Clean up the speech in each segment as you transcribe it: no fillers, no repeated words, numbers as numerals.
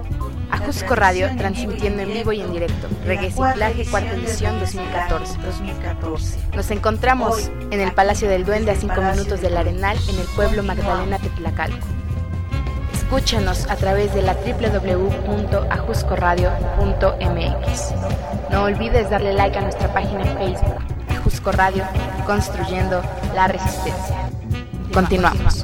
Ajusco Radio, transmitiendo en vivo y en directo. Reciclaje, cuarta edición 2014. Nos encontramos en el Palacio del Duende a 5 minutos del Arenal, en el pueblo Magdalena Tetlacalco. Escúchanos a través de la www.ajuscoradio.mx. No olvides darle like a nuestra página en Facebook, Ajusco Radio, construyendo la resistencia. Continuamos.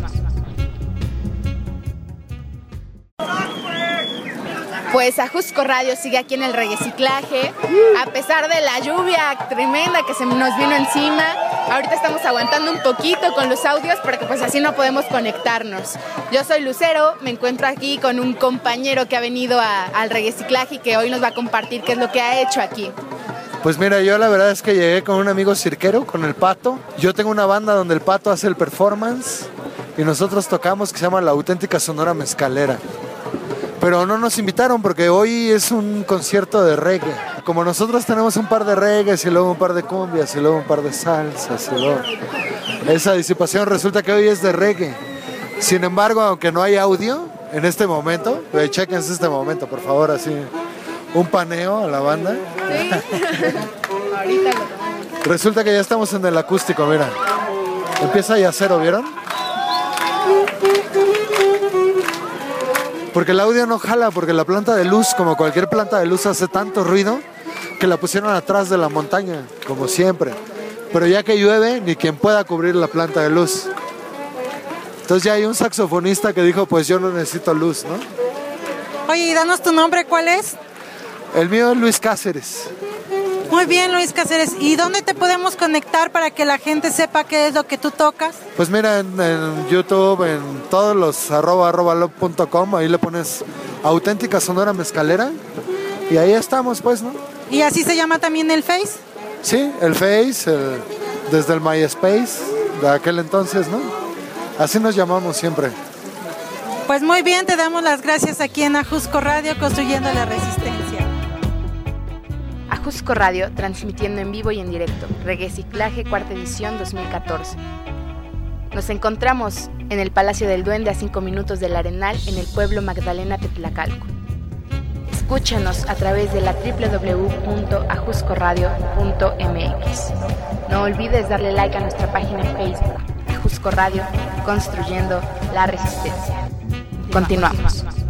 Pues Ajusco Radio sigue aquí en el reciclaje, a pesar de la lluvia tremenda que se nos vino encima. Ahorita estamos aguantando un poquito con los audios porque pues así no podemos conectarnos. Yo soy Lucero, me encuentro aquí con un compañero que ha venido al reciclaje y que hoy nos va a compartir qué es lo que ha hecho aquí. Pues mira, yo la verdad es que llegué con un amigo cirquero, con el Pato. Yo tengo una banda donde el Pato hace el performance y nosotros tocamos, que se llama La Auténtica Sonora Mezcalera. Pero no nos invitaron porque hoy es un concierto de reggae. Como nosotros tenemos un par de reggaes y luego un par de cumbias y luego un par de salsas y luego esa disipación, resulta que hoy es de reggae. Sin embargo, aunque no hay audio en este momento, chéquense este momento, por favor, así un paneo a la banda. Sí. Ahorita lo tomamos. Resulta que ya estamos en el acústico, mira. Empieza ya cero, ¿vieron? Porque el audio no jala, porque la planta de luz, como cualquier planta de luz, hace tanto ruido que la pusieron atrás de la montaña, como siempre. Pero ya que llueve, ni quien pueda cubrir la planta de luz. Entonces ya hay un saxofonista que dijo, pues yo no necesito luz, ¿no? Oye, y danos tu nombre, ¿cuál es? El mío es Luis Cáceres. Muy bien, Luis Cáceres. ¿Y dónde te podemos conectar para que la gente sepa qué es lo que tú tocas? Pues mira, en YouTube, en todos los @love.com, ahí le pones Auténtica Sonora Mezcalera y ahí estamos, pues, ¿no? ¿Y así se llama también el Face? Sí, el Face, desde el MySpace de aquel entonces, ¿no? Así nos llamamos siempre. Pues muy bien, te damos las gracias aquí en Ajusco Radio, construyendo la resistencia. Ajusco Radio, transmitiendo en vivo y en directo. Reciclaje, cuarta edición 2014. Nos encontramos en el Palacio del Duende a 5 minutos del Arenal, en el pueblo Magdalena Tetlacalco. Escúchanos a través de la www.ajuscoradio.mx. No olvides darle like a nuestra página en Facebook, Ajusco Radio, construyendo la resistencia. Continuamos.